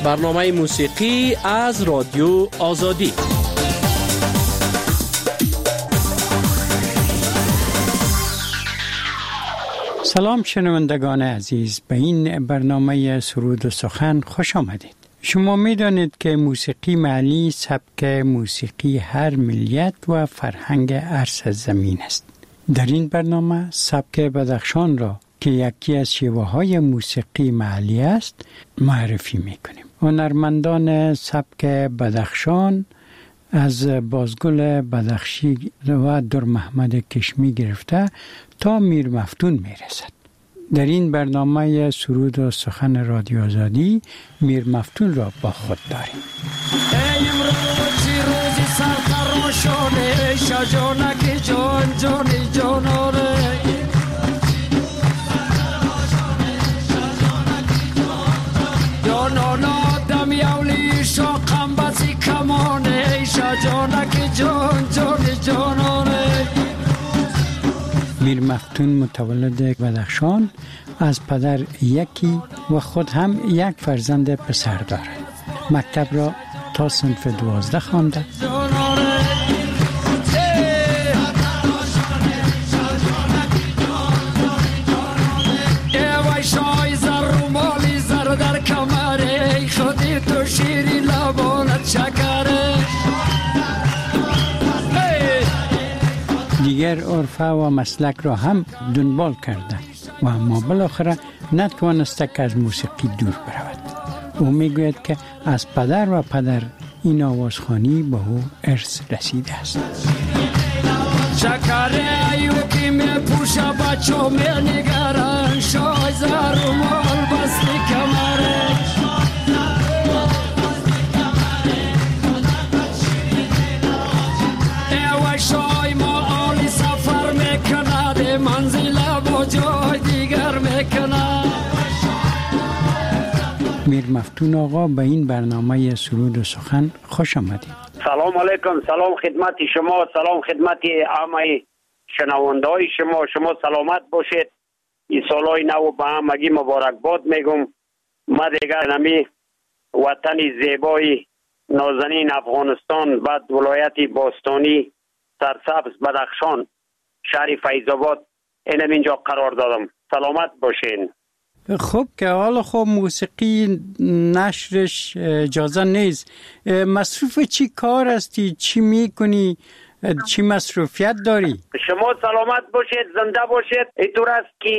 برنامه موسیقی از رادیو آزادی. سلام شنوندگان عزیز، به این برنامه سرود و سخن خوش آمدید. شما می دانید که موسیقی محلی سبک موسیقی هر ملیت و فرهنگ هر سرزمین است. در این برنامه سبک بدخشان را که یکی از شیوه‌های موسیقی محلی است معرفی می‌کنیم. هنرمندان سبک بدخشان از بازگل بدخشی و در محمد کشمی گرفته تا میر مفتون میرسد. در این برنامه سرود و سخن رادیو آزادی میر مفتون را با خود داریم. میر مفتون متولد بدخشان، از پدر یکی و خود هم یک فرزند پسر دارد. مکتب را تا صنف 12 خوانده. دیگر عرفه و مسلک را هم دنبال کرده و اما بالاخره نتوانسته که از موسیقی دور برود. او میگوید که از پدر و پدر این آوازخوانی به او ارث رسیده است. شکره ایوکی می پوشه بچو می نگرن شای زر و مال بستی کمره ایوه شای ما آلی سفر میکنه ده منزله با جای دیگر میکنه. میر مفتون آقا به این برنامه سرود و سخن خوش آمدید. سلام علیکم. سلام خدمت شما، سلام خدمت همه شنونده های شما سلامت باشید. این سالهای نو به همگی مبارکباد میگم. ما دیگر نمی وطن زیبای نازنین افغانستان، بعد ولایت باستانی سرسبز بدخشان، شهر فیض‌آباد اینجا قرار دادم. سلامت باشین. خب که حالا خب موسیقی نشرش اجازه نیست. مصروف چی کار هستی؟ چی میکنی؟ چی مصروفیت داری؟ شما سلامت باشید، زنده باشید. اینطور است که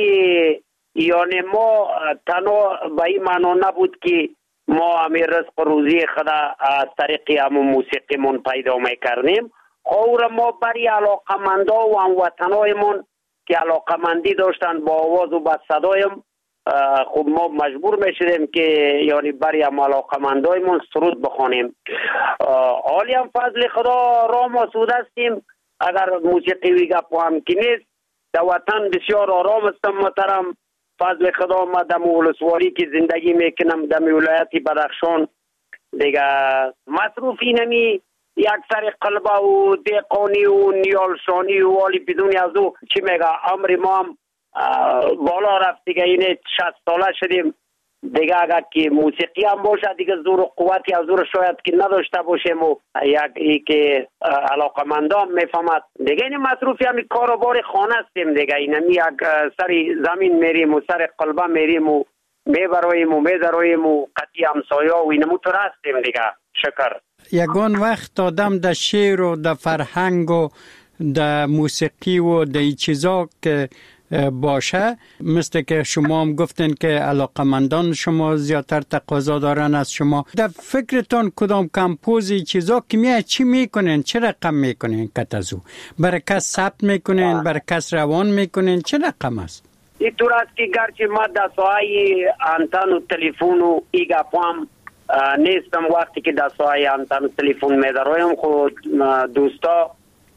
یعنی ما تنها به این معنا نبود که ما همین رزق روزی خود از طریق همون موسیقی من پیدا میکردیم. خور ما برای علاقمندا و هموطنایمون که علاقمندی داشتن با آواز و با صدایم، خب ما مجبور میشدیم که یعنی برای علاقمندایمون سرود بخوانیم. حالی هم فضل خدا را ما سود هستیم. اگر موسیقی وی گپ هم که نیست، در وطن بسیار آرام هستم محترم. فضل خدا ما در ولسوالی که زندگی میکنم در ولایت بدخشان دیگه مصروفی نمی یک سر قلبه و دیقانی و نیالشانی و والی بدون از او چی میگه امر ما هم بالا رفت دیگه. این 60 ساله شدیم دیگه. اگر که موسیقی هم باشه دیگه زور و قوتی از زور شاید که نداشته باشیم و یک که علاقمندان میفهمد دیگه. این مصروفی هم کار و بار خانه هستیم دیگه. این یک سر زمین میریم و سر قلبه میریم و میبراییم و میدراییم و قطعی همسایه و اینمو تو هستیم دیگه. شکر. یگان وقت آدم در شعر و در فرهنگ و در موسیقی و در این چیزا که باشه، مثل که شما هم گفتین که علاقمندان شما زیادتر تقاضا دارن از شما، در فکرتون کدام کمپوزی چیزا که میاد چی میکنین؟ چه رقم میکنین؟ کتازو برای کس ثبت میکنین؟ برای کس روان میکنین؟ چه رقم است؟ این طور است که گرچه ما در ساحه انتن و تلفون و ایگا پام نیستم، وقتی که در ساحه انتن و تلفون میدرایم خود دوستا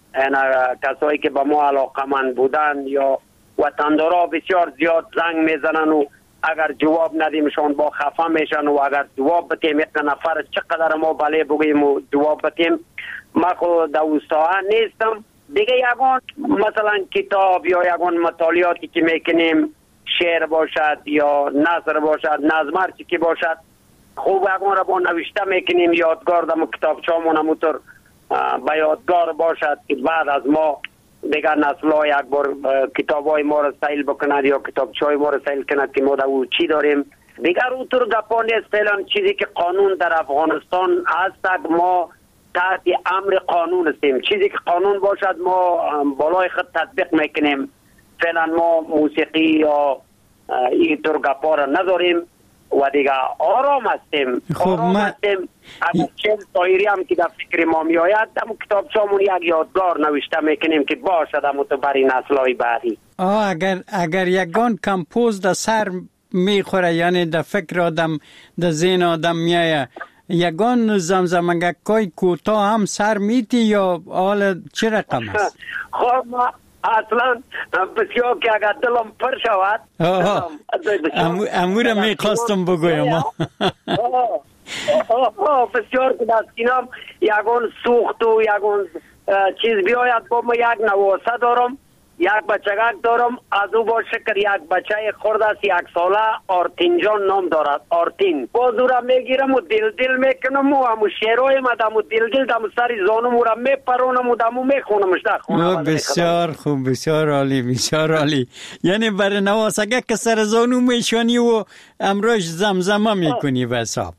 کسایی که با ما علاقمند بودن یا وطندارا بسیار زیاد زنگ میزنن و اگر جواب ندیمشان با خفه میشن و اگر جواب بتیم یک نفر چقدر ما بله بگیم و جواب بتیم. ما خود در اوستاها نیستم دیگه. یگان مثلا کتاب یا یگان مطالعاتی که میکنیم، شعر باشد یا نثر باشد، نظم هرچی که باشد، خوب اگه را با نوشته میکنیم یادگار دم کتابچه‌مون همونطور به یادگار باشد که بعد از ما دیگر نسل ها یک بار کتاب های ما را سیل بکند یا کتابچه های ما را سیل کند که ما در او چی داریم. دیگر اونطور گپا نیست. فعلا چیزی که قانون در افغانستان هست ما تحت امر قانون هستیم. چیزی که قانون باشد ما بالای خود تطبیق میکنیم. فعلا ما موسیقی یا اینطور گپا را نداریم و دیگه آرام هستیم. خب هستیم. اگر چه طایری هم که در فکر ما می آید در کتابچه‌مون یک یادگار نوشته میکنیم که باشد همون تو برای نسل‌های بعدی. اگر یگان کمپوز در سر میخوره، یعنی در فکر آدم در ذهن آدم میایه، یگان زمزمگکای کوتاه هم سر میتی یا حال چه رقم است؟ خب اصلا بسیار که اگر دلم پر شود امور میخواستم بگویم. بسیار که دستینم یگان سوخت و یگان چیز بیاید با ما یک نواسه دارم، یک بچگک دارم، از او با شکر یک بچه خورد است 1 ساله، آرتین جان نام دارد. آرتین باز او را میگیرم و دل میکنم و همو شیرهای ما دمو دل دمو سری زانم او را میپرونم و دمو میخونمش در خونه. بسیار خوب، بسیار عالی، بسیار عالی. یعنی برای نواسگه که سر زانو میشانی و امروش زمزمه میکنی به حساب.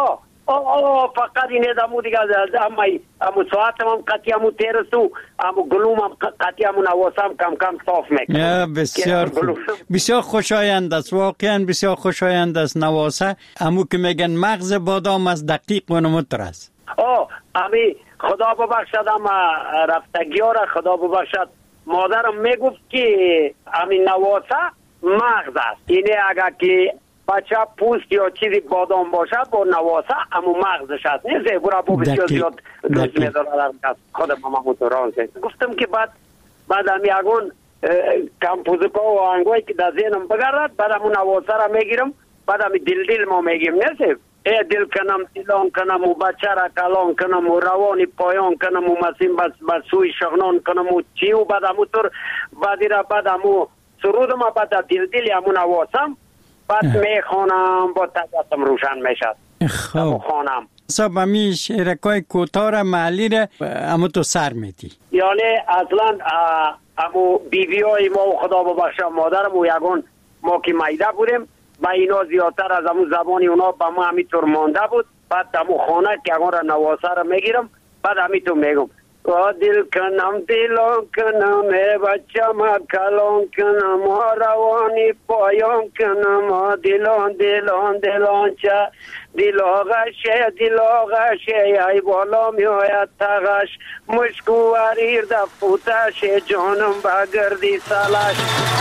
فقط اینه دمو دیگه همو ساعتم هم قطعی همو تیرستو همو گلوم هم قطعی همو نواسم کم صاف میکنم. بسیار خوب، بسیار خوشایند است، واقعا بسیار خوشایند است. نواسه همو که میگن مغز بادام است، دقیق و نمتر است. امی خدا ببخشد هم رفتگی ها را خدا ببخشد مادرم میگفت که امی نواسه مغز است. اینه اگر که بچه پوست یا چیزی بادام باشه با نواسه امو مغزش هست. نیزه برا با بسیار زیاد دوست میدارم خودم هم موتوران گفتم که بعد هم یکون کمپوزکا و آهنگوی که در ذهنم بگرد بعد همون نواسه را میگیرم بعد هم دل ما میگیم. نیزه دل کنم دیلان کنم و بچه را کلان کنم و روانی پایان کنم و مسیم بس سوی شغنان کنم و چی و بعد همونطور بعدی را بعد همون سرودم و بعد دل همون نواسم بعد میخوانم با طبیعتم روشن میشد. خب خانم صاحب همی شعرکای کوتاه را محلی را همون تو سر میتی؟ یعنی اصلا همون بیبی های ما و خدا ببخشه مادرم و یگون ما که میده بودیم با اینا زیادتر از همون زبانی اونا با ما همیطور مانده بود. بعد همون خانه که یگون را نواسه را میگیرم بعد همیطور میگم دل کنم دیلان کنم بچه ما کلان کنم روانی پایان کنم دیلان چه دیل آغشه ای بالا می آید تغش مشکو وریر دفوتش جانم بگردی سلش.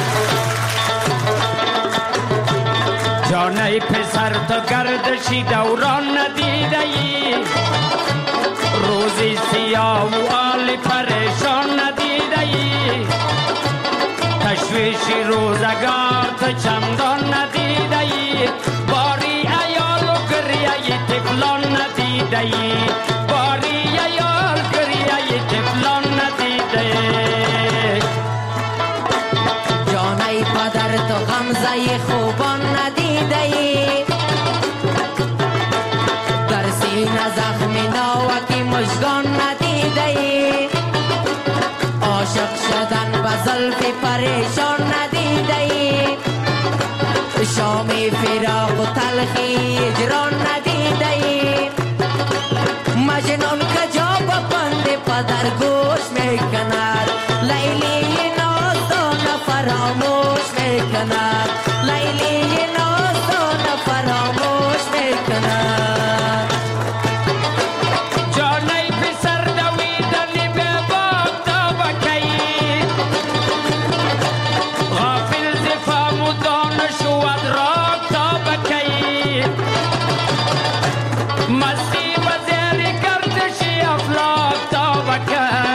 جانه پسر تو گردشی دوران ندیده ای، روزی سیاه و آلی پریشان ندیده ای، تشویشی روزگار تو چندان ندیده ای، باری ایال و گریه تفلان ندیده ای، باری ایال گریه تفلان ندیده ای. جانه پدر تو غمزه خوبان ندیده ای، در سینه زخمی ناوکی مشگان ندیده ای، عاشق شدن به زلفی پریشان ندیده ای، شامی فراق و تلخی اجران ندیده ای، مجنون کجا با بند پدر گوش میکند، لیلی نازدان فراموش میکند، لیلی نازدان فراموش میکند. مستی بزیر گردشی افلاک تا بکن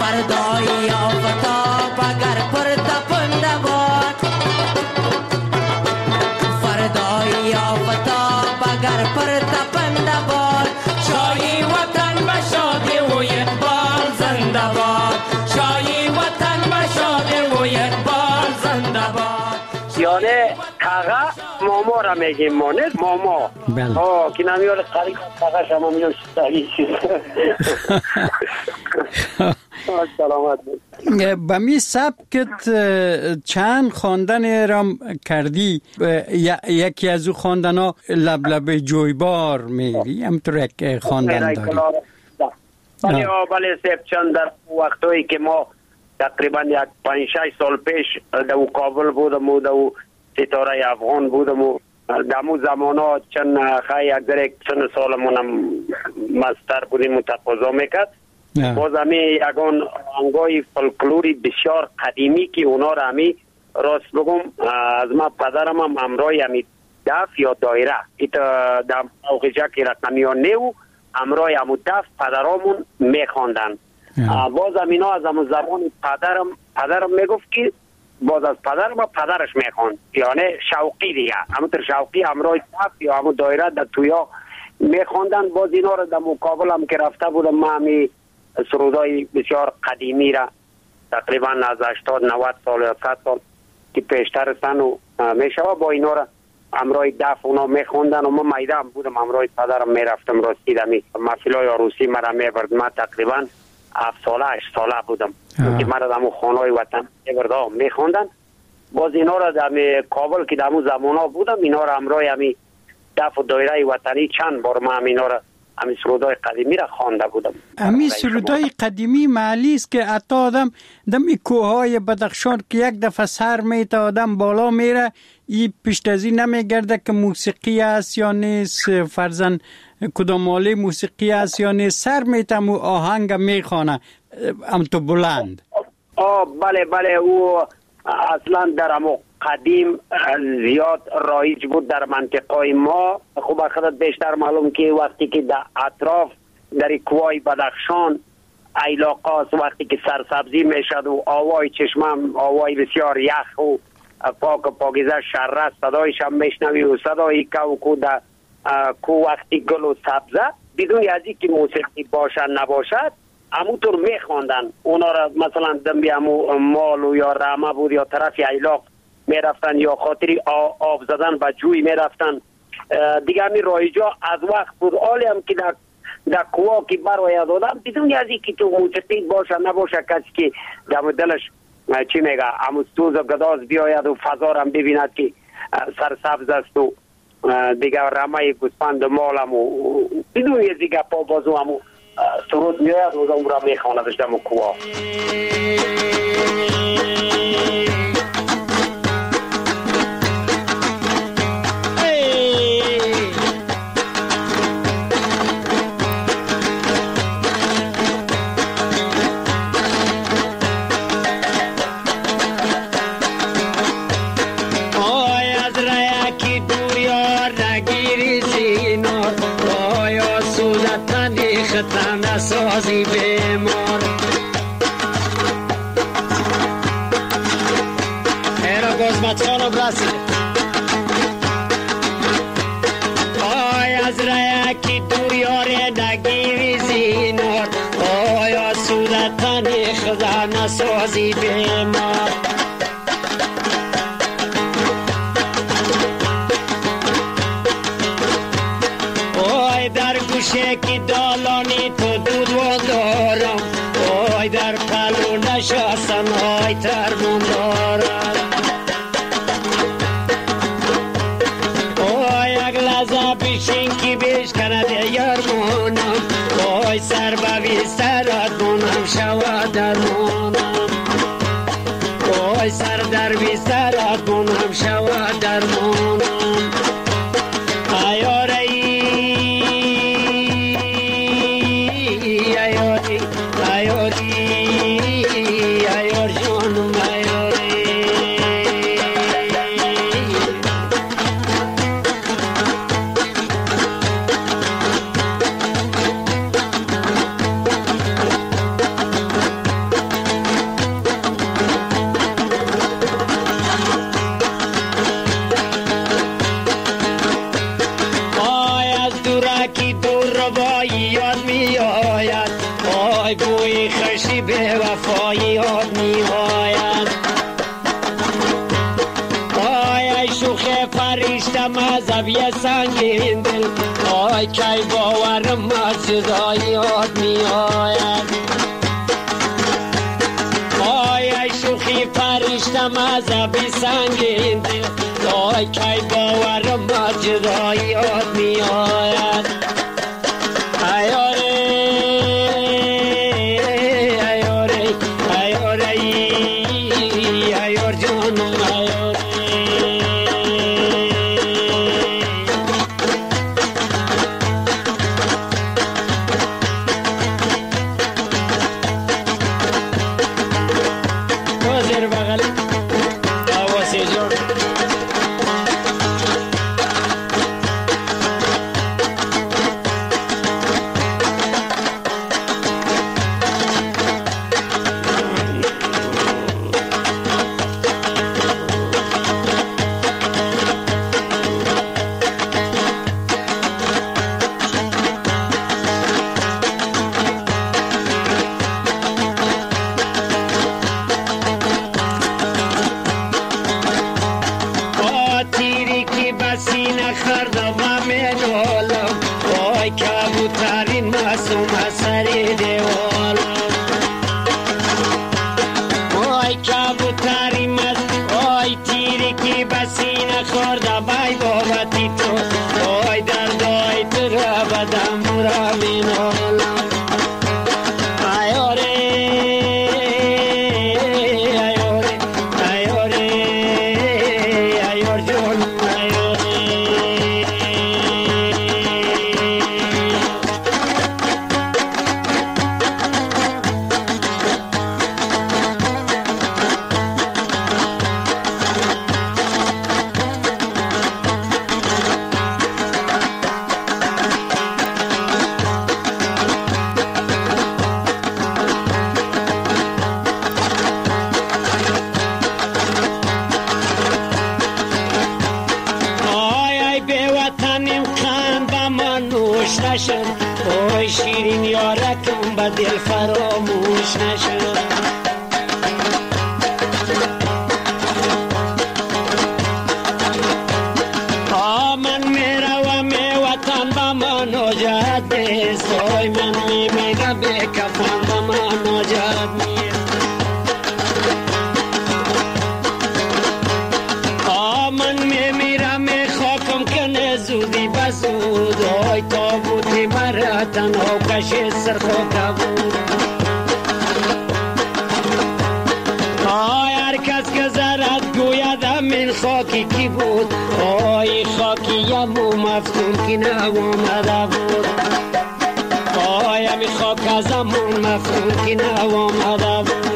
فردای آفتاب اگر پر تپنده باد، فردای آفتاب اگر پر تپنده باد، شاهی وطن به شادی و اقبال زنده باد، شاهی وطن به شادی و اقبال زنده باد. یعنی قاقا ماما را میگیم ما نیست ماما. بله. که نمیاره قریب قاقا شما میگم شدایی چیز. سلامت بود. به می سبکت چند خواندن رام کردی، یکی از او خواندن ها لب جویبار میری، همطور یک خواندن داری. بله سیب چند در وقتایی که ما تقریبا 5-6 سال پیش در کابل بودم و در ستاره افغان بودم و در مو زمان ها چند خیلی اگر چند سالمونم مستر بودیم و تقاضا میکرد. باز همی یکان آهنگای فولکلوری بسیار قدیمی که اونا را همی راست بگم از ما پدرم هم همراهی همی دف یا دایره ایتا در موقعی که رقمی ها نیو همراهی همو دف پدرامون میخواندن. باز هم اینا از همون زمان پدرم میگفت که باز از پدرم و پدرش میخواند، یعنی شوقی دیگه همونطور شوقی همراهی دف یا همو دایره در تویا میخواندن. باز اینا را در مقابل هم که رفته بودم ما همی سرودای بسیار قدیمی را تقریبا از 80-90 سال یا 100 سال که پیشتر سن و میشوه با اینا را همراه دف اونا میخوندن و ما میده هم بودم همراه پدرم میرفتم راستی دمی محفلای عروسی مرا میبرد. ما تقریبا 7 ساله 8 ساله بودم که مرا دمو خانهای وطن میبرد میخوندن. باز اینا را در کابل که دمو زمان ها بودم اینا را همراه همی دف و دایره وطنی چند بار ما هم اینا را همی سرودای قدیمی را خوانده بودم. همی سرودای قدیمی معلی است که حتی آدم دمی کوههای بدخشان که یک دفعه سر میته آدم بالا میره ای پشت از این نمیگرده که موسیقی است یا نیست، فرزن کدام آله موسیقی است یا نیست، سر میتم و آهنگ میخوانه ام تو بلند. بله او اصلا در امو قدیم زیاد رایج بود در منطقه ما. خوب خودت بیشتر معلوم که وقتی که در اطراف در کوهای بدخشان علاقه وقتی که سرسبزی میشد و آوای چشمم آوای بسیار یخ و پاکیزه شره صدایش هم میشنوی و صدای کو در کو وقتی گل و سبزه بدون از اینکه موسیقی باشد نباشد همونطور میخواندن اونا را. مثلا دنبی همو مال و یا رامه بود یا طرف علاق میرفتن یا خاطری آب زدن به جوی میرفتن دیگه. همی رایجا از وقت بود حالی هم که در کوها که برای دادن بدون از اینکه تو موسیقی باشه نباشه کسی که در دلش چی میگه همو سوز و گداز بیاید و فضا هم ببیند که سرسبز است و دیگه رمه گوسفند مال هم و بدون از دیگه پا بازو همو سرود میاید و اون را میخواندش در کوها. سازی بیمار ایرا گزمت خانو برسی آی از رایکی دور یاره نگیری زینار آیا صورتنی خدا نسازی بیمار آی در گوشه کی دالانی تو دود و دارم آی در پلو نشستم آی ترمون دارم آی یک لحظه بیشین کی بیش کنده یارمونم آی سر بوی سرات مونم شود درمونم آی سر در بی سرات مونم شود درمونم وای بوی خوشی به وفایی یاد می آید. وای شوخ فرشته مذهبی سنگین دل، وای کی باورم از جدایی یاد می آید. وای شوخی فرشته مذهبی سنگین دل، وای کی باورم از جدایی یاد می آید. اوی شیرین یارکم با دل فراموش نشد. من میروم وطن با من نجات است، اوی من میمیرم به کفن با من نجات نیست. من میمیرم خاکم کنه زودی بزود، اوی تابوتی مرا تنها کشی سر خوکا بود. هر کس که زرد گوید من خاکی کی بود، اوی خاکی یمو مفتون کی نوامده بود. اوی همی خاک از امون مفتون کی نوامده بود.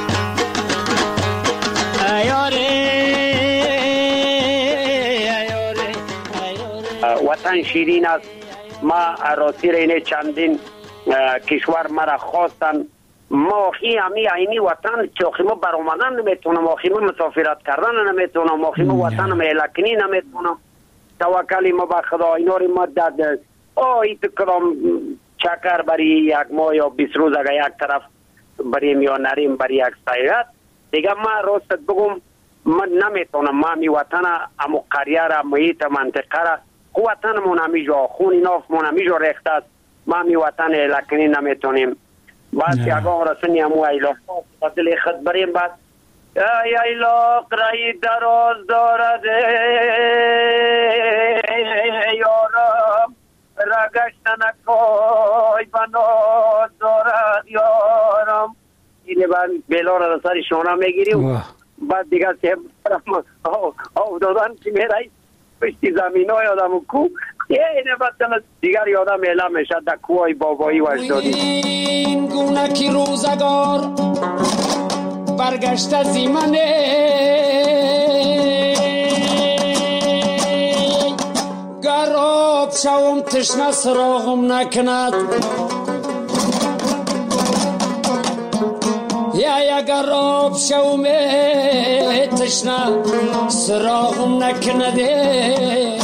وطن شیرین است. ما راستی رینه چندین کشور مرا خواستن، ما همی عینی وطن چوخیمو برآمدن نمیتونم، آخیمو مسافرت کردن نمیتونم، آخیمو وطن ملکنی نمیتونم. توکلی ما به خدا اینا رو ما داد ایت کدام چکر بری یک ماه یا 20 روز اگر یک طرف بریم یا نریم بری یک سیاحت دیگه، ما راست بگم من نمیتونم. ما می وطن امو قریه را محیط منطقه را وطنمون همیجا خون نافمون همیجا ریخته است، ما می وطن لکنی نمیتونیم. بعد که اگه رسنی همو ایلاق دل خود بریم، بعد ایلاق رای دراز دارد یارم، رگشتن اکای بناز دارد یارم. اینه بعد بیلا را در سر شانه میگیریم، بعد دیگه سیب آو دادن که میرای پشتی زمین های آدم و کو اینه بدن دیگر یادم اعلام میشه در کوهای بابایی و اجدادی. این گونه که روزگار برگشت از ایمنه، گراب شوم تشنه سراغم نکند، یا گراب شوم تشنه سراغم نکنده.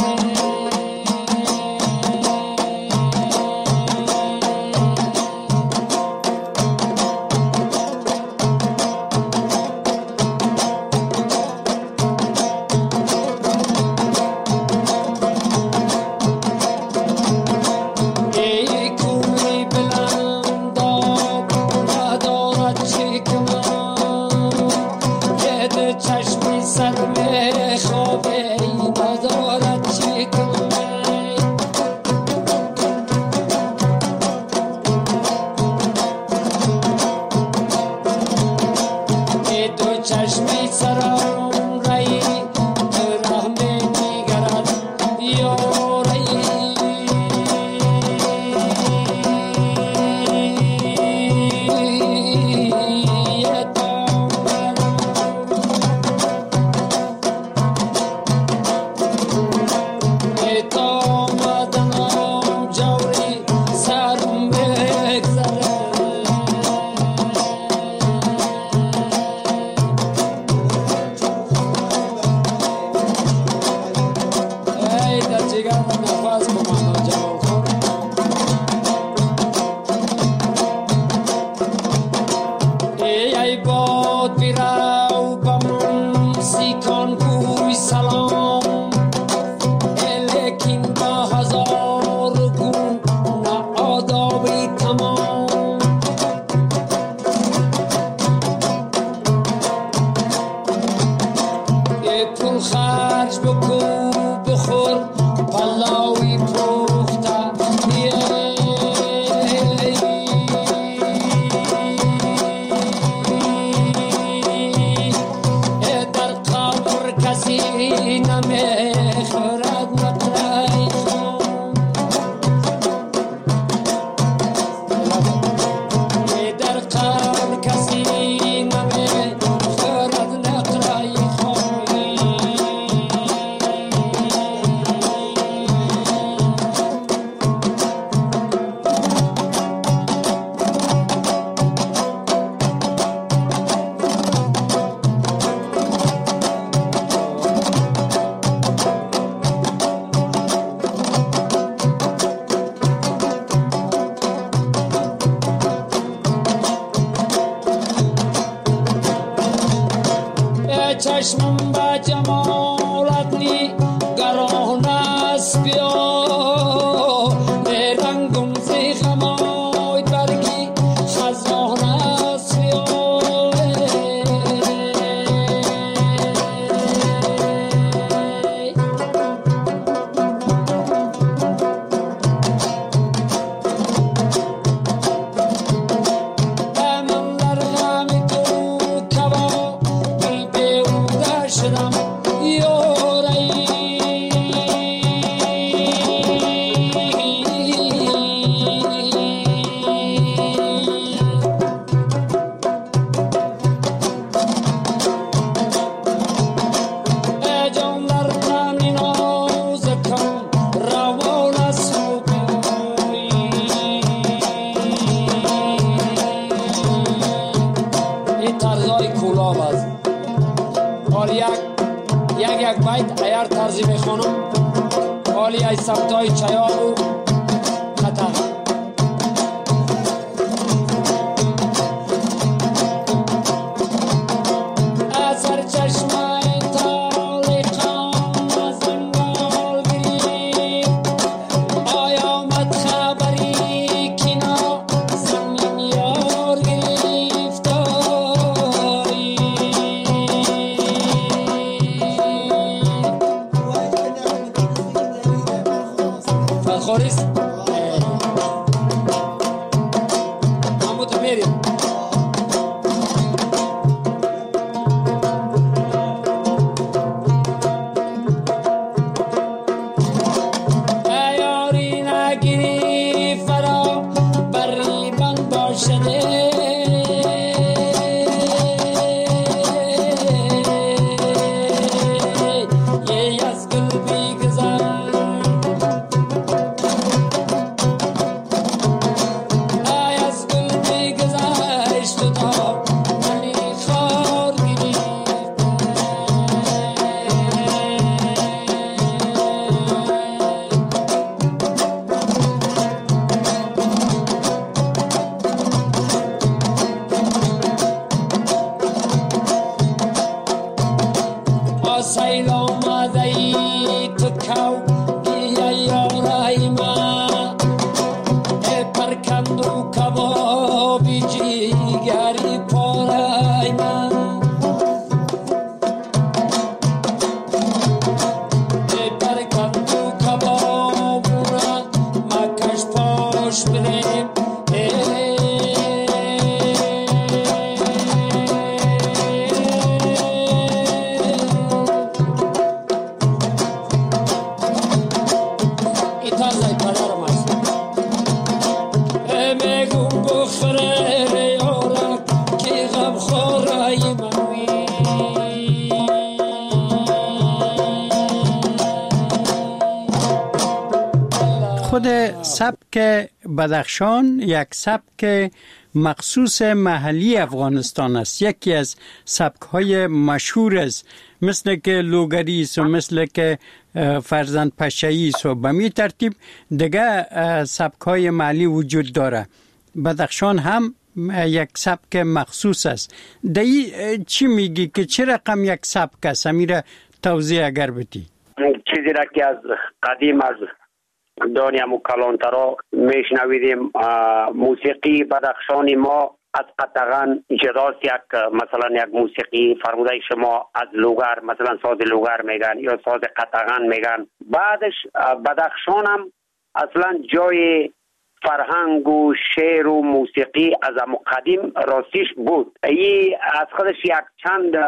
سران رایی رحم میگرد یاری چشمم با جمالت نگران است بیا رنگم زی غمای برگی خزان است بیا من در غم تو کبا دل بیهوده شدم یاری ای جان در غم نازکم روان است این طرزهای کولاب است. حال یک بیت ایار طرزی میخونم حالی ای سبتای چیار و خطر اثر چشمای طالقان زنگال گریب آیامد خبری کنا زمین یار گرفتاری فالخوریست محمود میریم ایاری نگیری فرا بری بند باشده یه از گل بیگذر ای از گل بیگذر خود سبک بدخشان یک سبک مخصوص محلی افغانستان است. یکی از سبک‌های مشهور است، مثل که لوگری است و مثل که فرزند پشه‌ای است و به می ترتیب دیگه سبک‌های محلی وجود داره. بدخشان هم یک سبک مخصوص است. دایی چی میگی که چه رقم یک سبک است؟ امیره توضیح اگر بدی. چیزی را که از قدیم از دنیا و کلانترها میشنویدیم، موسیقی بدخشانی ما از قطغن جداست. یک مثلا یک موسیقی فرموده شما از لوگر، مثلا ساز لوگر میگن یا ساز قطغن میگن. بعدش بدخشان هم اصلا جای فرهنگ و شعر و موسیقی از قدیم راستیش بود. ای از خودش یک چند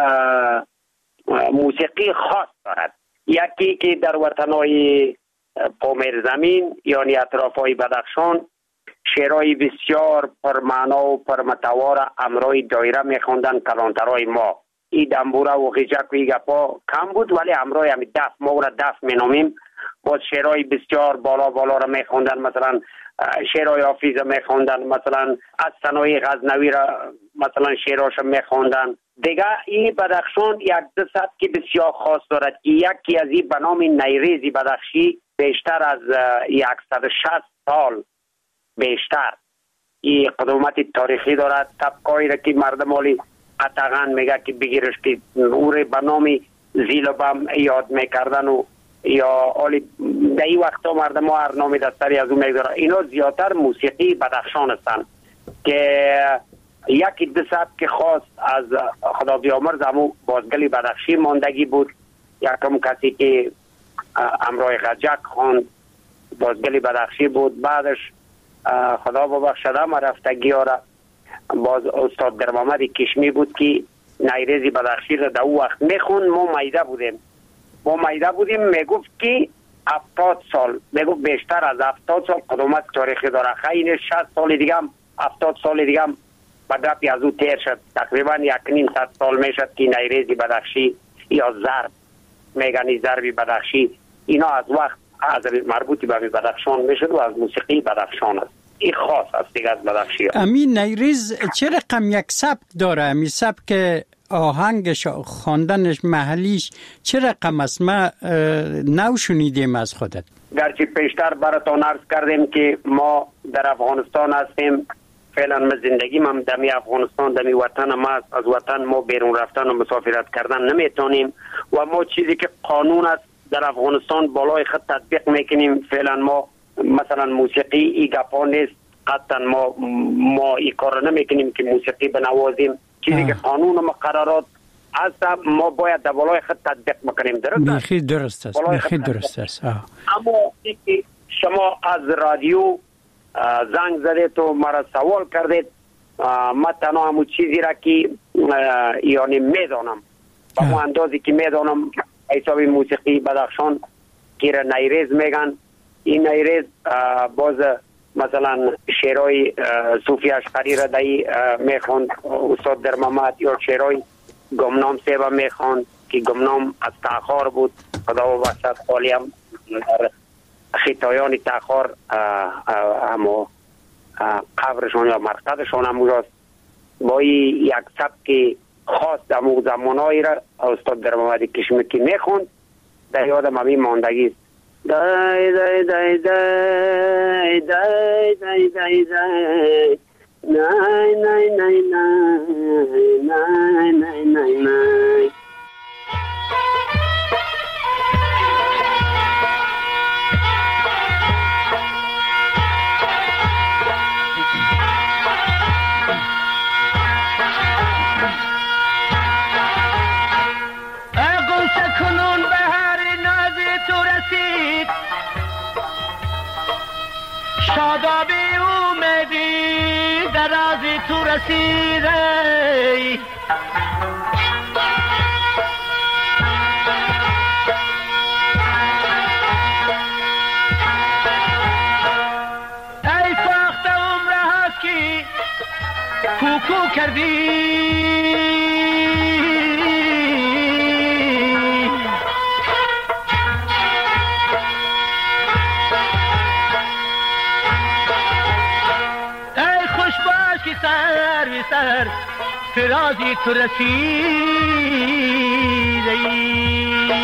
موسیقی خاص دارد. یکی که در وطنهای پامیر زمین یعنی اطرافای بدخشان شعرهای بسیار پرمعنا و پرمتوار امرای دایره میخوندن کلانترهای ما. این دنبوره و غیجک و این گپا کم بود، ولی امرای همی دف، ما او را دف مینامیم. باز شعرهای بسیار بالا را میخوندن، مثلا شعرهای حافظ میخوندن، مثلا از ثنای غزنوی را مثلا شعرهاش میخوندن. دیگه این بدخشان یک دو سبک بسیار خاص دارد. یکی از این به نام نیریز بدخشی بیشتر از 160 سال بیشتر این قدمت تاریخی دارد. سبکایی را که مردم حالی قطغن میگه که بگیرش که او را به نام زیلبم یاد میکردن و یا حالی در این وقتا مردم ها هر نامی دستری از او میگذارن. اینا زیادتر موسیقی بدخشان هستند که یکی دو سبک خاص از خدا بیامرز همو بازگلی بدخشی ماندگی بود. یکم کسی که امرای غجک خواند بازگلی بدخشی بود. بعدش خدا ببخشده ما رفتگی ها را باز استاد در محمد کشمی بود که نیریزی بدخشی را در او وقت میخوند. ما میده بودیم میگفت که 70 سال، میگفت بیشتر از 70 سال قدمت تاریخی داره. خیلی 60 سال دیگه هم 70 سال دیگه هم بدرپی از او تیر شد. تقریبا 1.5 سال میشد که نیریزی بدخشی یا ضرب میگنی ضربی بدخشی اینا از وقت از مربوطی به بدخشان میشد و از موسیقی بدخشان است. این خاص است دیگه از بدخشی. امین نیریز چه رقم یک سبک داره؟ امی سبک آهنگش خواندنش محلیش چه رقم است؟ ما نو شنیدیم از خودت. گرچه پیشتر براتون عرض کردیم که ما در افغانستان هستیم. فعلا من زندگی من دمی افغانستان دمی وطن ما است. از وطن ما بیرون رفتن و مسافرت کردن نمیتونیم و ما چیزی که قانون است در افغانستان بالای خط تطبیق میکنیم. فعلا ما مثلا موسیقی ای گپا نیست، قطعا ما ای کار نمیکنیم که موسیقی بنوازیم. چیزی که قانون و مقررات است ما باید در بالای خط تطبیق بکنیم. درست است؟ بخیر درست است. اما اینکه شما از رادیو زنگ زدید و مرا سوال کردید، من تنها همون چیزی را که یعنی میدانم با اون اندازی که میدانم حساب موسیقی بدخشان که را نیریز میگن. این نیریز باز مثلا شعرهای صوفی اشقری را دایی میخوند استاد در محمد، یا شعرهای گمنام سیبا میخوند که گمنام از تاخار بود. خدا و بخشد خالی هم خیتایان تاخار همو قبرشان یا مرقدشان هم اونجاست. با یک سبک خاص در زمانهایی را استاد در محمد کشمی که میخوند در یادم همین ماندگی است. دای دای دای دای دای دای دای دای نای نای نای نای نای نای نای. شادابی اومدی در از تو رسیده، ای فاخت عمره هست که کوکو کردی. سر بی سر فرازی تو رسیده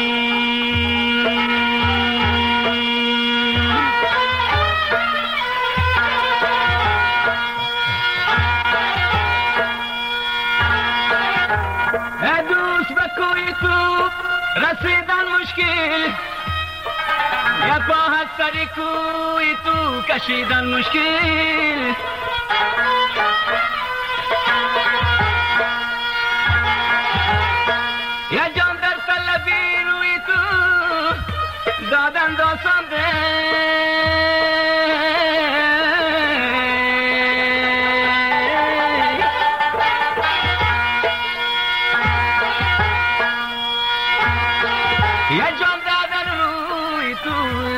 دوست به کوی تو رسیدن مشکل یا پا از سری کوی تو کشیدن مشکل یا جان در طلبی روی تو دادن داستان ده یا جان دادن روی تو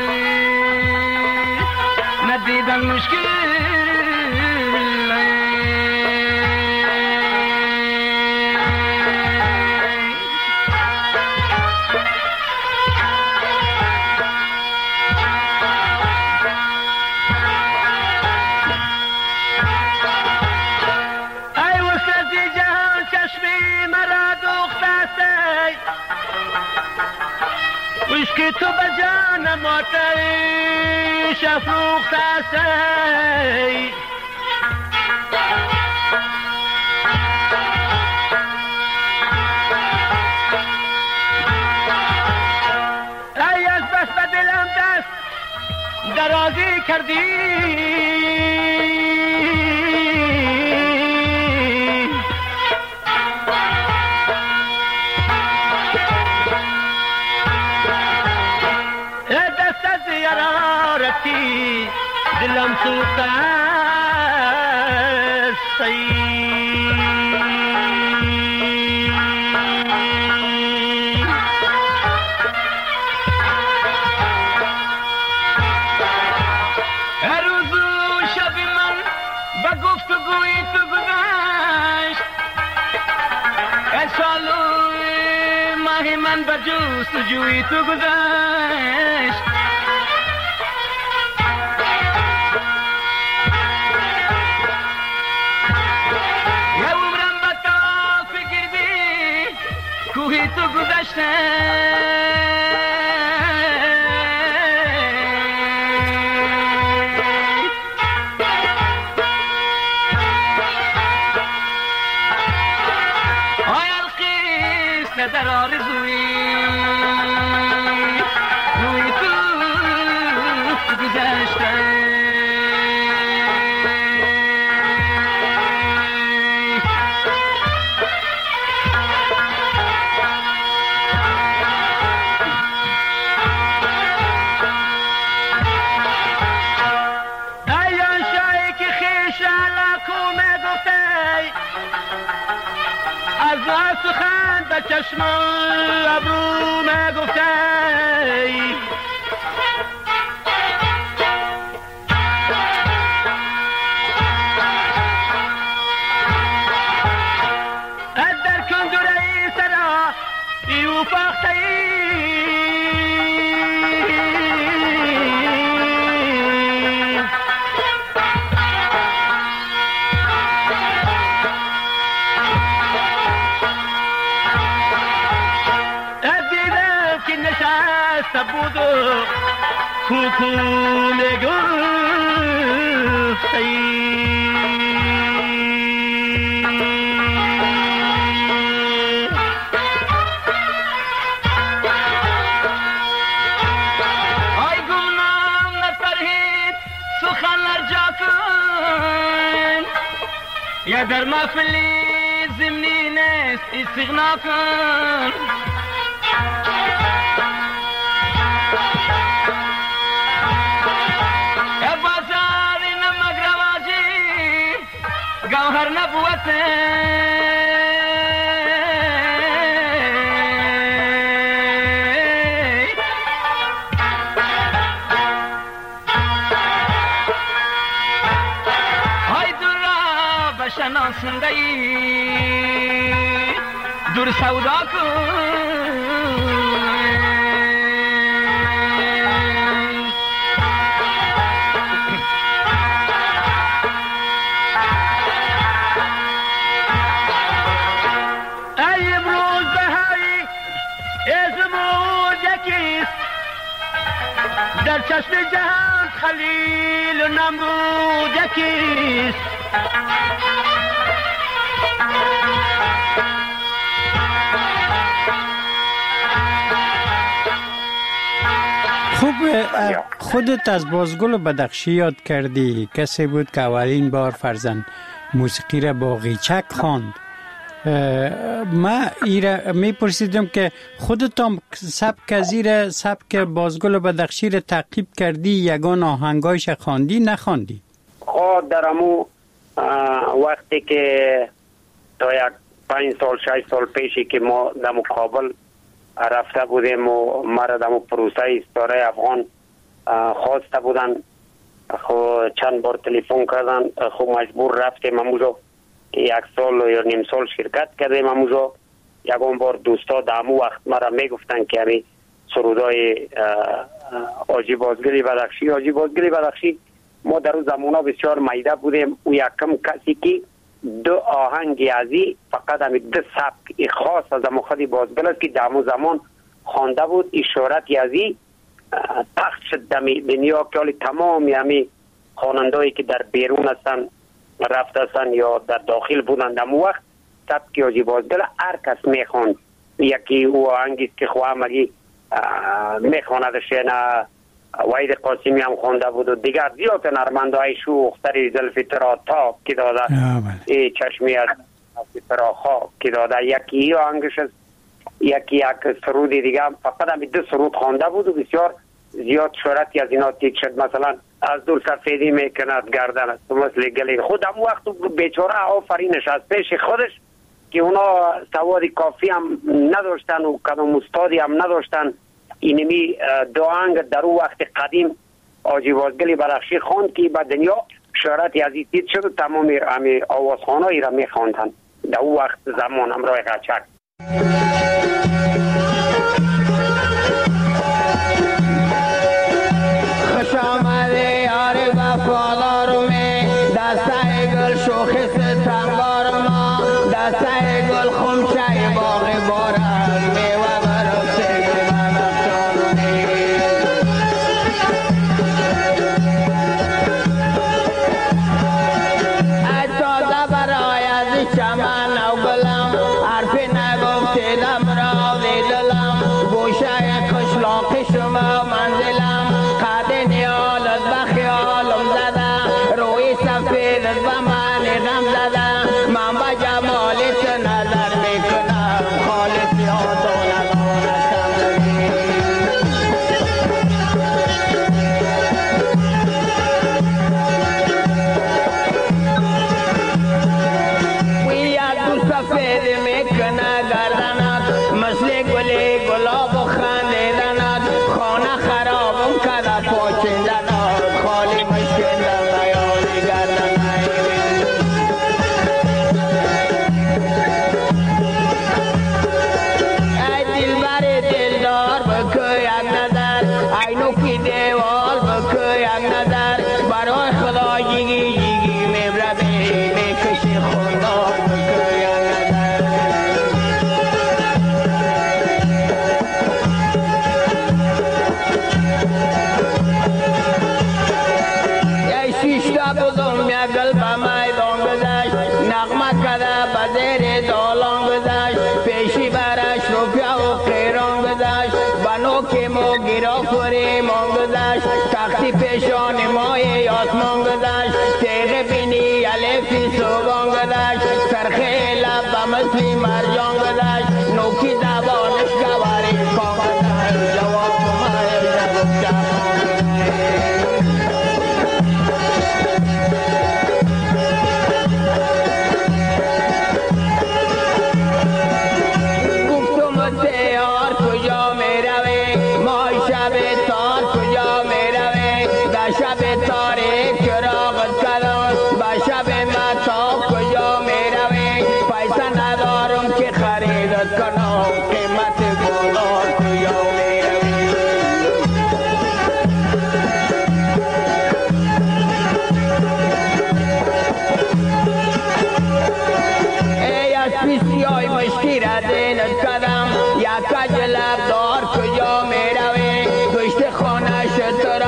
ندیدن مشکل ای وسطی جهان چشمی مرا دوخته که تو به جانم آتش افروخته هستی ای از بس به دلم دست درازی کردی یارتی دلم سوخته استی روز و شب من به گفتگوی تو گذشت سال و ماه من به جستجوی تو گذشت کوهی تو گذشته آی القیس در آرزوی روی تو گذشته از سخن به چشم ابرو نگفته در کنجوره سرا ایو فاخته نشسته بود و کوکو میگفتی آی گمنام نفرهید سخن ارجا کن یا در محفلی زمینی نیست استغنا کن گوهر نبوته های دور را بشناسنده ای دور سودا کن در چشم جهان خلیل و نمرود یکیست. خوب خودت از بازگل بدخشی یاد کردی، کسی بود که اولین بار فرزن موسیقی را با قیچک خواند. من میپرسیدم که خودت هم سبک بازگل بدخشی را تعقیب کردی، یگان آهنگایش خواندی نخواندی؟ خب در امو وقتی که تا یک 5 سال 6 سال پیشی که ما در مقابل رفته بودیم و مرا در پروسه ستاره افغان خواسته بودن، خب چند بار تلفن کردن، خب مجبور رفتیم اموجا 1 سال یا نیم سال شرکت کردیم اموجا. یکم بار دوستا در امو وقت مرا میگفتن که همی سرودای حاجی بازگلی بدخشی ما در اون زمانا بسیار میده بودیم. او یکم کسی که 2 آهنگ یازی فقط همی 2 سبک خاص از خودی بازگل است که در امو زمان خوانده بود. اشارت یازی پخش شد در دنیا که تمام همی خوانندهایی که در بیرون هستن رفته هستن یا در داخل بودن در امو وقت سبک حاجی بازگل هر کس میخواند. یکی او آهنگی که خواهمگی میخواندش نه وحید قاسمی هم خونده بود و دیگر زیاد نرمندهای شوختری زلفی تا که داده ای چشمی از ترا خواب که داده یکی آهنگش است. یکی یک سرود دیگه هم فقط هم 2 سرود خونده بود و بسیار زیاد شهرتی از اینا تیک شد. مثلا از دور سفیدی میکند گردن است مثل گلی. خودم وقت بیچاره آفرینش از پیش خودش که اونا سواد کافی هم نداشتن و کدام استادی هم نداشتن. اینمی 2 آهنگ در اون وقت قدیم حاجی بازگلی بدخشی خواند که به دنیا شهرت یزید شد و تمام همی آوازخوانایی را میخواندن در اون وقت زمان همراه قچک. خوش آمده یار وفادار می دسته گل شوخ ستمگار ما دسته گل خمچه باغ بارد میوه برسه چمن و گلم حرفی نگفتیدم را دیدلم گوشه کشلاق شما منزلم قد نیالت به خیالم زده روی سفیدت به من غم زده من به جمالت نظر میکنم خالص یادو ندارستم سفید میکنه گردنت مثل گلی گلاب و خندیدنت خانه خرابم کده پاچیدنت خالی مشکندم نیاری گردنت ای دلبر دلدار بکو یک نظر ای نوکی دیوال بکو یک نظر برای خدا جیگی میبرده میکشی خوندار بکو بودم یک گل به میدان گذشت نغمه کده به زیر دالان گذشت پیشی برش روپیه و قیران گذشت بنو که ما گرافوری مان گذشت تختی پیشان مای آسمان گذشت تیغ بینی الفی سوگان گذشت سرخه لب به مثلی مرجان گذشت نوکی زبانش گواری کان گذشت جواب کمه نگفت شب تاریک چراغت کردم با شب مطاب کجا می روی پیسه ندارم که خریدت کنم قیمت گلار کجا می روی ای از پیسیای مشکی را دینت کردم یک کج لب دار کجا می روی گشت خانه شتر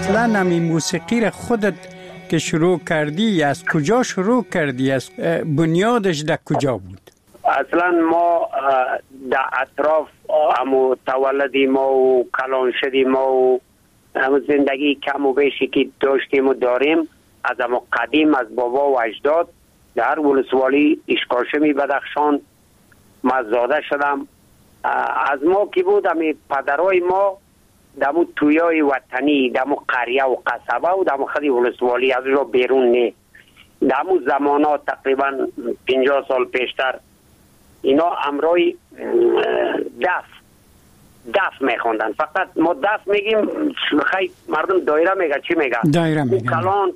اصلا همین موسیقی را خودت که شروع کردی از کجا شروع کردی؟ از بنیادش در کجا بود؟ اصلا ما در اطراف همو تولدی ما و کلان شدی ما و همو زندگی کم و بیشی که داشتیم و داریم از همو قدیم از بابا و اجداد در ولسوالی اشکاشمی بدخشان ما زاده شدم. از ما که بود همی پدرای ما دمو تویای وطنی دمو قریه و قصبه و دمو خدی ولسوالی از رو بیرون نه دمو زمانات تقریبا 50 سال پیشتر اینا امرای دف میخوندن. فقط ما دف میگیم خیلی مردم دایره میگه چی میگه؟ دایره میگه.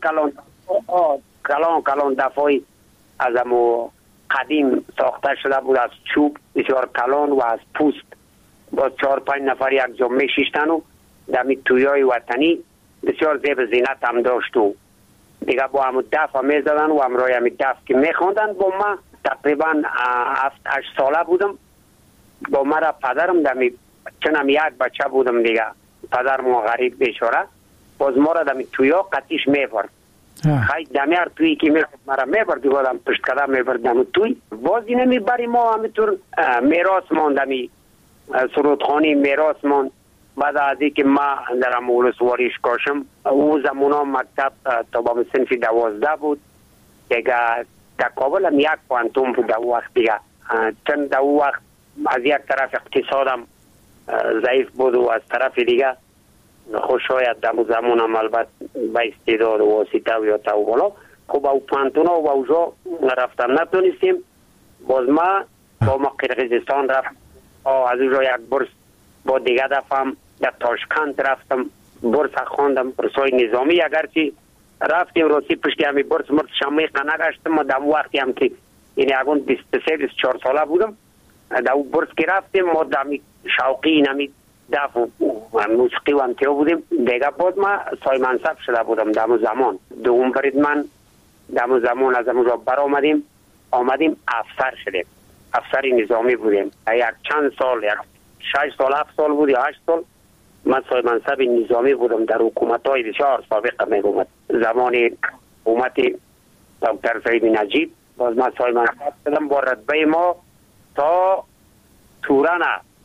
کلان دفای از امو قدیم ساخته شده بود از چوب بسیار کلان و از پوست با 4-5 نفر یک جا میشیشتن و دمی تویای وطنی بسیار زیب زینت هم داشت و دیگه با همو دف هم میزدن و امرای همی دف که میخوندن. با ما تقریبا 7-8 ساله بودم با مرا پدرم دمی چنم یک بچه بودم دیگه پدر ما غریب بیچاره باز ما را دمی تویا قطیش میبرد خیلی دمی هر تویی که میبرد مرا میبرد دیگه دم پشت کده میبرد دمی توی باز اینه میبری ما همیتور میراث ماند دمی سرودخانی میراث ماند. بعد از اینکه ما در ولسوالی اشکاشم او زمونا مکتب تا با صنف 12 بود دیگه در کابل هم یک پانتون بود در وقت دیگه چند در وقت از یک طرف اقتصادم ضعیف بود و از طرف دیگه خوش شاید در زمان هم البته به استعداد و واسطه و یا تا و بالا خب او پانتونا و اوجا رفتم نتونستیم. باز ما با ما قرقیزستان رفت از اوجا یک برس با دیگه دفعم در تاشکند رفتم برس خوندم برسای نظامی اگرچه رفتیم روسی پشتی همی برس مرد شمی قنه گشتم و در وقتی هم که این اگون 23-24 ساله بودم در برس که رفتیم ما در شوقی نمی دف و موسیقی و امتیا بودیم دیگه بود ما سای منصب شده بودم در زمان دوم برید من در زمان از اونجا بر آمدیم افسر شدیم افسر نظامی بودیم یک چند سال 6 سال 7 سال بود یا 8 سال من سای منصب نظامی بودم در حکومت های بسیار سابقه میگومد زمان حکومت دکتر سید نجیب باز من سای منصب شدم با رتبه ما تا توران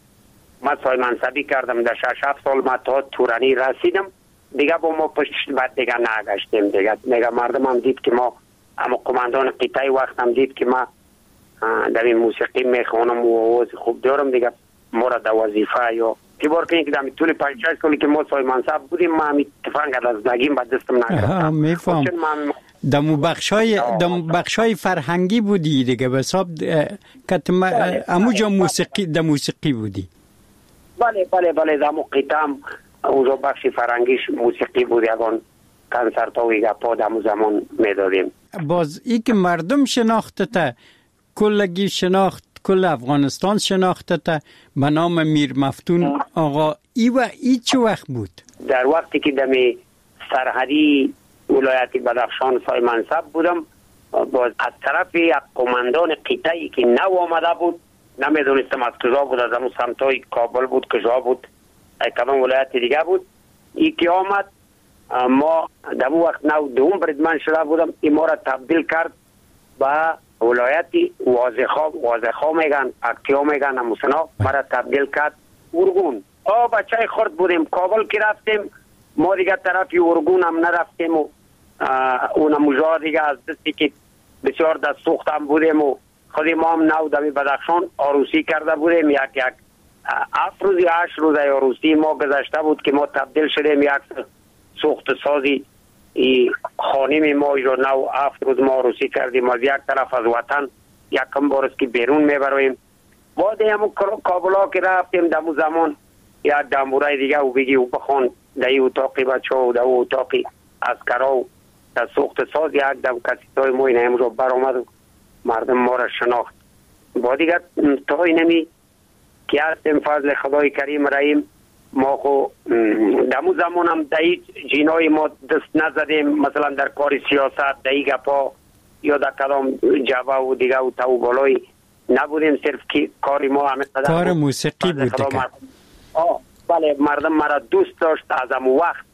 من سای منصبی کردم در 6-7 سال ما تا تورانی رسیدم دیگه با ما پشت بعد دیگه نگشتیم دیگه مردم هم دید که ما اما قماندان قطعی وقت هم دید که ما در این موسیقی میخوانم و آواز خوب دارم دیگه ما را در وظیفه یا تیبار کنی که در طول 5-6 سالی که ما سای منصب بودیم ما همی تفنگ از نگیم با دستم نگرفتم. میفهم دمو بخشای فرهنگی بودی دیگه به حساب اموجا موسیقی در موسیقی بودی. بله دمو قطعم اوجا بخش فرهنگیش موسیقی بود یکان کنسرت ها و گپا دمو زمان میدادیم. باز ای که مردم شناختته کلگی شناخت کل افغانستان شناختته به نام میر مفتون آقا ای چه وقت بود؟ در وقتی که دمی سرحدی ولایت بدخشان سای منصب بودم باز از طرف یک قماندان قطعی که نو آمده بود نمیدونستم از کجا بود از همون سمتای کابل بود کجا بود کدام ولایت دیگه بود ای که آمد ما در وقت نو دوم بردمن شده بودم این ما را تبدیل کرد با ولایتی واضحا میگن اکتیا میگن هموسنا ما را تبدیل کرد ارگون بچه خورد بودیم کابل که رفتیم ما دیگه طرف ارگون هم نرفتیم و اون مجا دیگه از دستی که بسیار دست سوخت هم بودیم و خودی ما هم نو دمی بدخشان آروسی کرده بودیم یک 7 روز یا 8 روز آروسی ما گذشته بود که ما تبدیل شدیم یک سوخت سازی خانیم ما رو نو 7 روز ما آروسی کردیم از یک طرف از وطن یکم بارست که بیرون میبرویم بعد همون کابل ها که رفتیم دمو زمان یک دمورای دیگه و بگی و بخون در این اتاقی بچه و در اون اتاقی اسکرها و در سوخت ساز یک دم کسی تای ما این هم رو برآمد و مردم ما را شناخت با دیگه تا اینمی که هستیم فضل خدای کریم رحیم ما خو دمو زمان هم در این جینای ما دست نزدیم مثلا در کار سیاست در این گپا یا در کدام جوه و دیگه و تو بالای نبودیم صرف که کاری ما همه کار موسیقی بود دیگه بله مردم مرا دوست داشت از همون وقت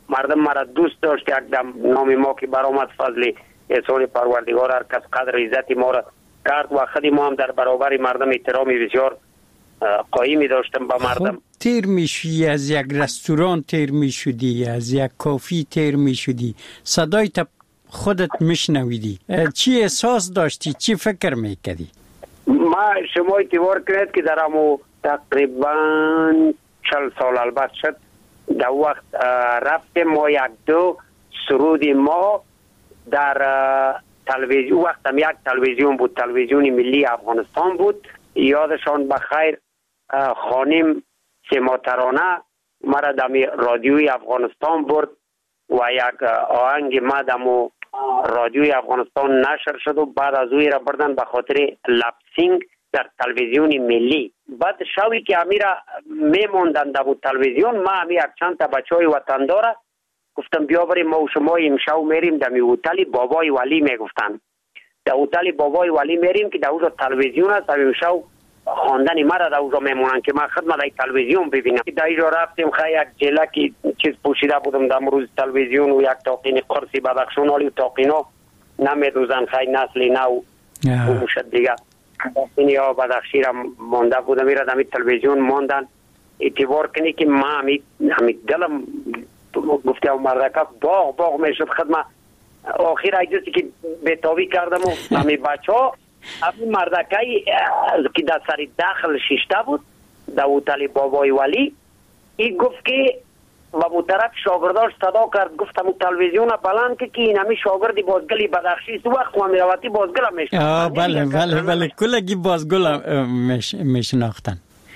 مردم مرا دوست داشت. یک دم نام ما که برآمد فضل احسان پروردگار، هر کس قدر عزت ما را کرد و خود ما هم در برابر مردم احترامی بسیار قایمی داشتم با مردم. تیر میشی از یک رستوران، تیر میشدی از یک کافی، تیر میشدی، صدای تا خودت میشنویدی، چی احساس داشتی؟ چی فکر میکردی؟ ما شما اعتبار کنید که در همو تقریبا 40 سال البته شد در وقت رفتیم ما یک دو سرود ما در تلویزیون، وقت هم یک تلویزیون بود، تلویزیون ملی افغانستان بود، یادشان بخیر خانم سیماترانه مرا دمی رادیوی افغانستان برد و یک آهنگ ما دمو رادیوی افغانستان نشر شد و بعد از اوی را بردن به خاطر لپسینگ در تلویزیون ملی. بعد شوی که امیرا میموندن در تلویزیون، ما همی یک چند تا بچهای وطندار گفتم بیا بریم ما و شما امشب میریم در هتل بابای ولی، میگفتن در هتل بابای ولی میریم که در اونجا تلویزیون است، امشب خواندن مرا در اونجا میمونن که من خدمت در تلویزیون ببینم. در اینجا رفتیم خیلی یک جلکی چیز پوشیده بودم در روز تلویزیون و یک تاقین قرصی بدخشون، ولی تاقینا نمیدوزن، خیلی نسل نو بوشد دیگه. این یا بدخشی را مانده بودم، میره در تلویزیون ماندن. اعتبار کنی که ما همی دلم گفته مردکه باغ میشد خدمت. آخر ایجاسی که بیتابی کردم و همی بچه ها همین مردکه که در سر داخل شیشته بود در هتل بابای ولی، این گفت که و مطرف شاگرداش صدا کرد، گفتم تلویزیون بلند که این همی شاگردی بازگلی بدخشی است، وقت و امیراوتی بازگل هم میشناختن. بله کلگی بازگل میشناختن.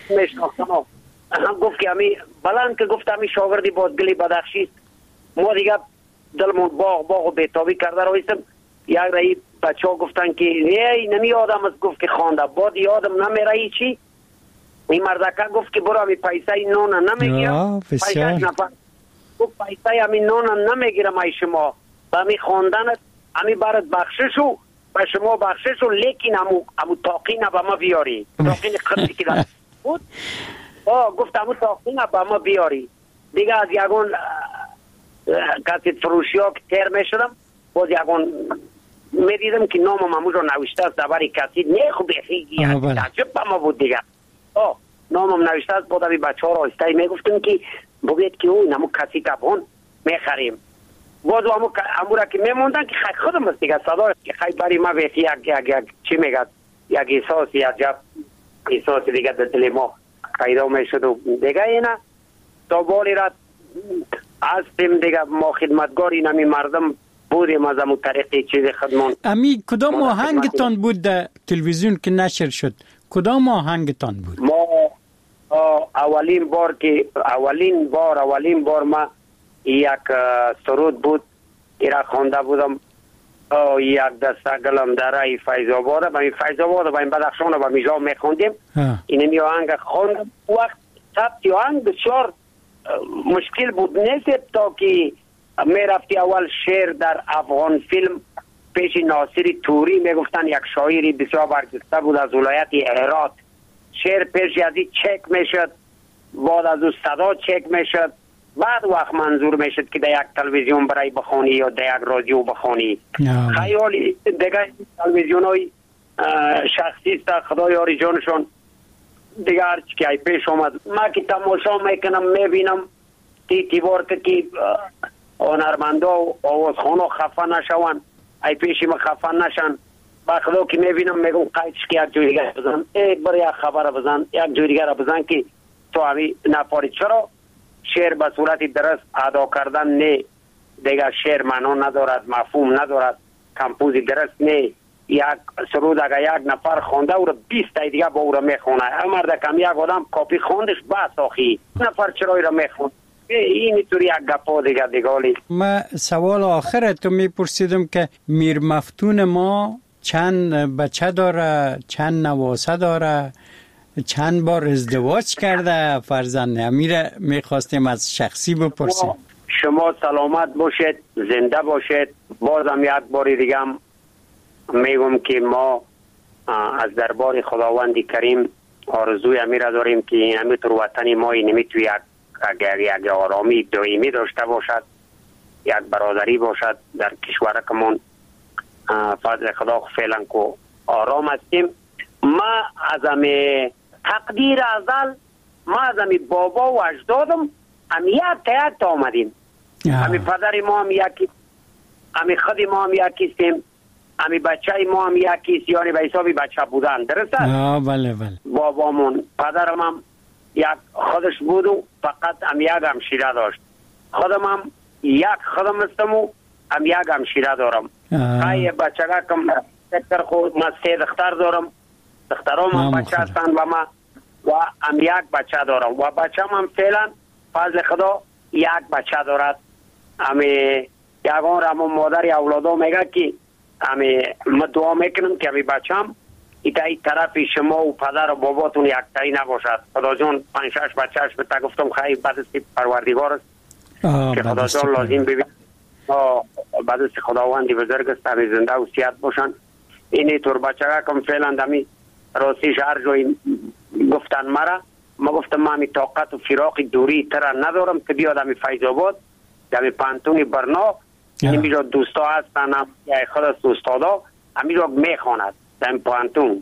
گفت که همی بلند که گفت همی شاگردی بازگلی بدخشی است. ما دیگه دلمون باغ و بیتابی کرده رویستم. یک رایی بچه ها گفتن که نمی آدم است، گفت که خانده بعد یادم نمیره چی. این مردکه گفت که برو همی پیسه نون نمیگیرم، پیسه همین نون نمیگیرم ای شما و همی خواندنت همی برات بخششو و شما بخششو، لیکن همو تاقین با ما بیاری، تاقین قرصی که دست بود گفت همو تاقین با ما بیاری دیگه. از یکون کسی فروشی ها که تیر میشدم، باز یکون میدیدم که نامم هموز رو نوشته است دبری کسی، نه خوب بخیگی تعجب با ما بود دیگه. نامم نوشته است، بودمی بچه ها را آسته میگفتم که بگید که اون همون کسی کبون میخریم. باز همون را که میموندن که خیلی خودم است دیگه، صدا که خیلی بری ما بیتی یک چی میگد، یک احساس، یک جب احساس دیگه در دل ما پیدا میشد و دیگه اینا تا بالی را هستیم دیگه. ما خدمتگاری نمی مردم بودیم از همون طریقی چیز خدمون. امی کدام آهنگتان بود در تلویزیون که نشر شد؟ کدام آهنگتان بود؟ ما اولین بار ما یک سرود بود ایرا خوانده بودم، یک دسته گلم در ای فیض آباد، با این فیض آباد با این بدخشان با میجا میخوندیم. این آهنگ خوندم. وقت ثبت آهنگ بسیار مشکل بود، نیست تا که میرفتی اول شعر در افغان فیلم پیش ناصری توری میگفتن، یک شاعری بسیار برجسته بود از ولایت هرات، شعر پیش از این چک میشد، بعد از او صدا چک میشد، بعد وقت منظور میشد که در یک تلویزیون برای بخونی یا در یک رادیو بخونی. خیالی دیگه تلویزیون های شخصی است، خدا یاری جانشون دیگه هرچی که پیش آمد. ما که تماشا میکنم میبینم تیوار که هنرمندا و آوازخونا خفه نشون، ای پیشی ما خفه نشن. با خدا که میبینم میگم قیدش که یک جوی دیگر بزن، برای یک خبر بزن، یک جوی دیگر بزن که تو همی نپاری. چرا شعر به صورت درست ادا کردن نه دیگر، شعر معنا ندارد، مفهوم ندارد، کمپوزی درست نه. یک سرود اگر یک نفر خونده او را 20 تا دیگه با او را میخونه، امر کم یک آدم کاپی خوندش بس آخی نفر چرا را میخونه. این طوری یک گپا دیگه. ما سوال آخر تو میپرسیدم که میر مفتون ما چند بچه داره، چند نواسه داره، چند بار ازدواج کرده فرزند؟ امیره میخواستیم از شخصی بپرسیم. شما سلامت باشید، زنده باشید. بازم یک باری دیگه میگم که ما از دربار خداوند کریم آرزوی امیره داریم که همینطور وطن ما نمیتوی یک آرامی دائمی داشته باشد یک برادری باشد در کشورکمون. فضل خدا فعلا کو آرام هستیم. ما از امی تقدیر ازل ما از امی بابا و اجدادم امی یک تا آمدیم. امی پدر ما هم یکی، امی خود ما هم یکیستیم، امی بچه ما هم یکیست، یعنی به حسابی بچه بودن. درسته؟ بله بله. بابامون پدرم هم یک خودش بود و فقط هم یک همشیره داشت. خودم هم یک خودم هستم و هم یک همشیره دارم. خیلی بچه کم دکتر خود ما 3 دختر دارم. دخترام هم بچه هستن و ما و هم یک بچه دارم و بچه هم فعلا فضل خدا یک بچه دارد. همی یکان را مادر اولادا میگه که همی ما دعا میکنم که همی بچه هم ای طرف شما و پدر و باباتون یک تایی نباشد. خدا جان 5-6 بچهش به تا گفتم خیلی بعد از پروردگار است که خدا جان لازم ببین بعد از خداوندی بزرگ است همی زنده و صحت باشن. اینی طور بچه کم فعلا دمی راستیش هر جایی گفتن مرا، ما گفتم ما همی طاقت و فراق دوری تر ندارم که بیاد همی فیض آباد دمی پانتونی برنا همیجا دوستا هستن یا خود از دوستادا همیجا میخواند دمی پانتون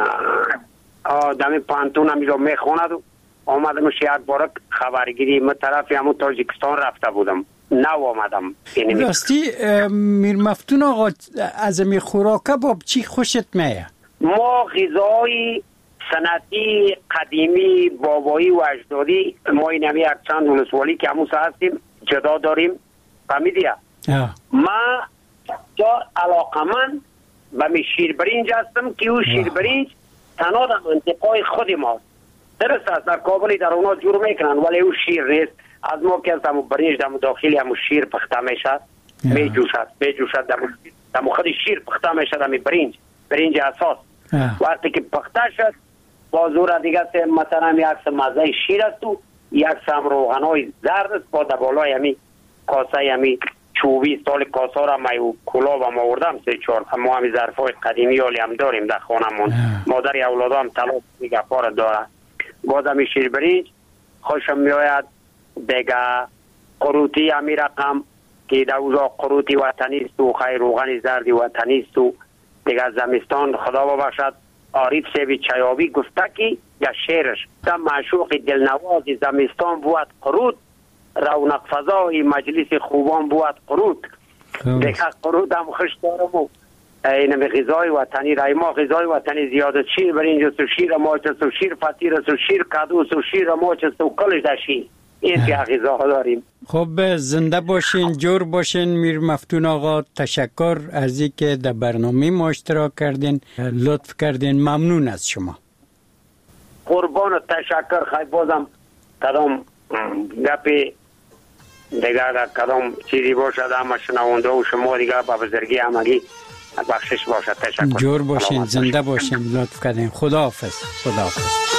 همیجا میخواند و آمدمش یک بارک خبرگیری من طرفی همون تاجیکستان رفته بودم نو آمدم. راستی میر مفتون آقا از امی خوراکه باب چی خوشت میه؟ ما غذای سنتی قدیمی بابایی و اجدادی ما این همی یک چند ولسوالی که همون هستیم جدا داریم فهمیدیه. ما جا علاقه من و می شیر برنج هستم که او شیر برنج تنها در منطقه خود ماست. درست است در کابلی در اونا جور میکنن ولی او شیر نیست. از ما که همون برنج در داخلی همون شیر پخته میشد میجوشد در خود شیر پخته میشد همون برنج اساس. وقتی که پخته شد بازور دیگه مثلا یک مزه شیر است و یک سم روغنای زرد است با دبالای همی کاسه همی چوبی سال کاسه را می کلاب هم آوردم 3-4 ما همی ظرفای قدیمی حالی هم داریم در خانمون. مادر اولادا هم طلاق دیگه پار داره. باز همی شیر برنج خوشم میآید. دیگه قروتی همی رقم که در اوزا قروتی وطنی است و خیر روغن زردی وطنی است و دیگه زمستان خدا ببخشد عارف سیبی چیابی گفته که یا شعرش در معشوق دلنواز زمستان بود قرود رونق فضای مجلس خوبان بود قرود. دیگه قرود هم خوش دارم و اینم غذای وطنی رای ما غذای وطنی زیاده شیر برنج است و شیر ماچ است و شیر فطیر است و شیر کدو است و شیر ماچ است و کلش داشی این که غذاها داریم. خب زنده باشین جور باشین میر مفتون آقا. تشکر از اینکه در برنامه ما اشتراک کردین لطف کردین. ممنون از شما. قربان تشکر. خیلی بازم کدام گپی دیگه کدام چیزی باشد اما شنونده و شما دیگه با بزرگی همگی بخشش باشد. تشکر. جور باشین زنده باشین لطف کردین. خداحافظ. خداحافظ.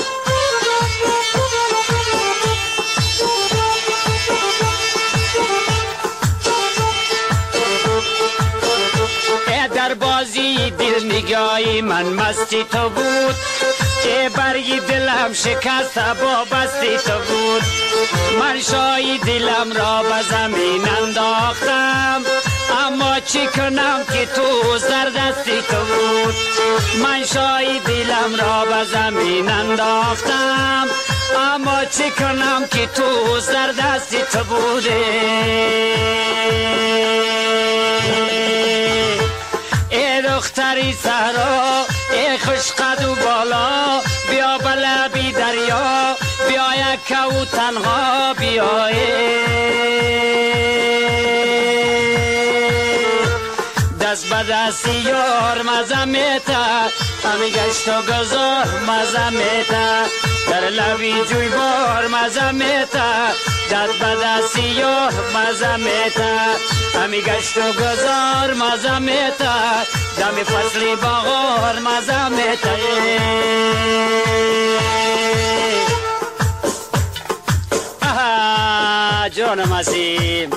در بازی دل نگاهی من مستی تو بود که برگی دلم شکست با بستی تو بود. من شایی دلم را به زمین انداختم اما چی کنم که تو زردستی تو بود. من شایی دلم را به زمین انداختم اما چی کنم که تو زردستی تو بوده. ای دختری سهرا ای خوش قد و بالا بیا بلبی دریا بیا یک و تنها بیا دست به دستی یار مزه میتا همی گشت و گذار مزه میتا در لبی جوی بار مزه میتا دست به دستی یار مزه میتا همی گشت و گذار مزه میتا دمی فصلی بغار مزه میتا. آها جانم عزیز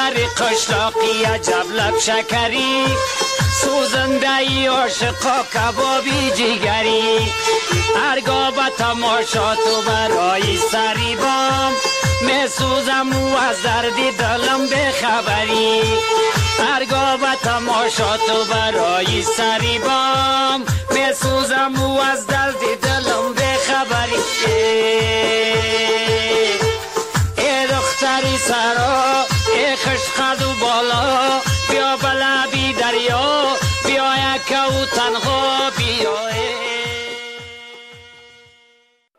دختر قشلاقی عجب لب شکری، سوزنده ای عاشقا کبابی جگری. هرگاه به تماشا تو برای سری بام، می سوزم و از درد دلم بخبری. هرگاه به تماشا تو برای سری بام، می سوزم و از درد دلم بخبری. ای دختری سرا، ای خشقد و بالا، بیا بلبی دریا، بیا یک و تنها